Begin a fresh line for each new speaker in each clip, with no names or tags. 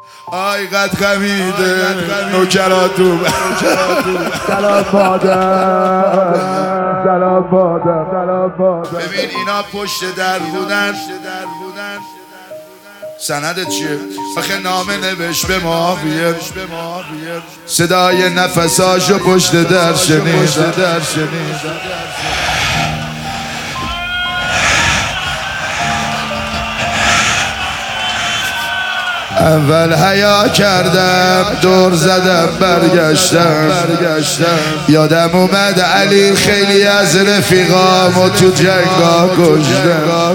آی قد خمیده نوکراتو
سلام مادر، سلام مادر، سلام مادر.
ببین اینا پشت در بودن. سندت چیه؟ آخه نامه نوشت به ما بیار، صدای نفساشو پشت در شنید. اول حیا کردم دور زدم برگشتم یادم اومد علی خیلی از رفیقامو تو جنگا کشتم.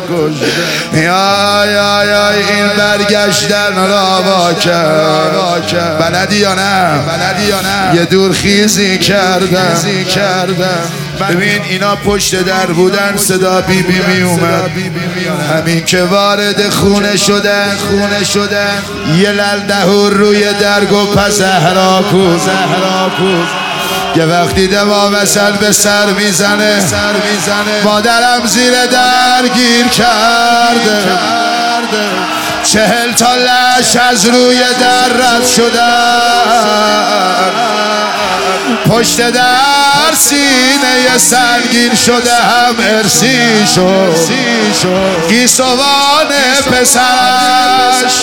یا این برگشتن را واکر بلدی یا نه یه دور خیزی کردم. ببین اینا پشت در بودن، صدا بی می اومد. همین که وارد خونه شدن یه للدهور روی درگ و پس هراکوز یه وقتی دوا مثل به سر میزنه مادرم زیر در گیر کرده. 40 تا لش از روی در رد شدن، پشت در سینه سنگین شده هم ارسی شد. گیسوان پسرش